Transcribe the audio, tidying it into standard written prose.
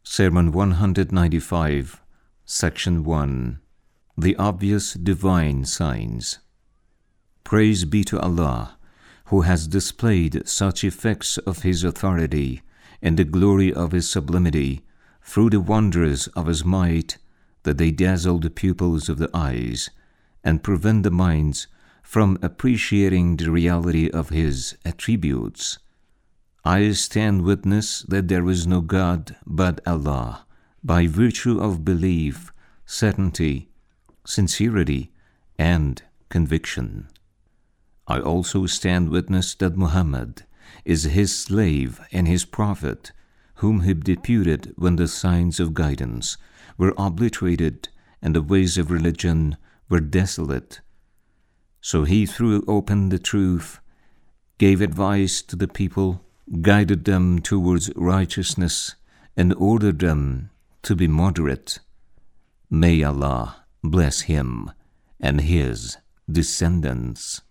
Sermon 195, Section 1. The Obvious Divine Signs. Praise be to Allah, who has displayed such effects of His authority and the glory of His sublimity through the wonders of His might, that they dazzle the pupils of the eyes and prevent the minds from appreciating the reality of His attributes. I stand witness that there is no God but Allah, by virtue of belief, certainty, sincerity, and conviction. I also stand witness that Muhammad is His slave and His prophet, whom He deputed when the signs of guidance were obliterated and the ways of religion were desolate. So He threw open the truth, gave advice to the people, guided them towards righteousness, and ordered them to be moderate. May Allah bless him and his descendants.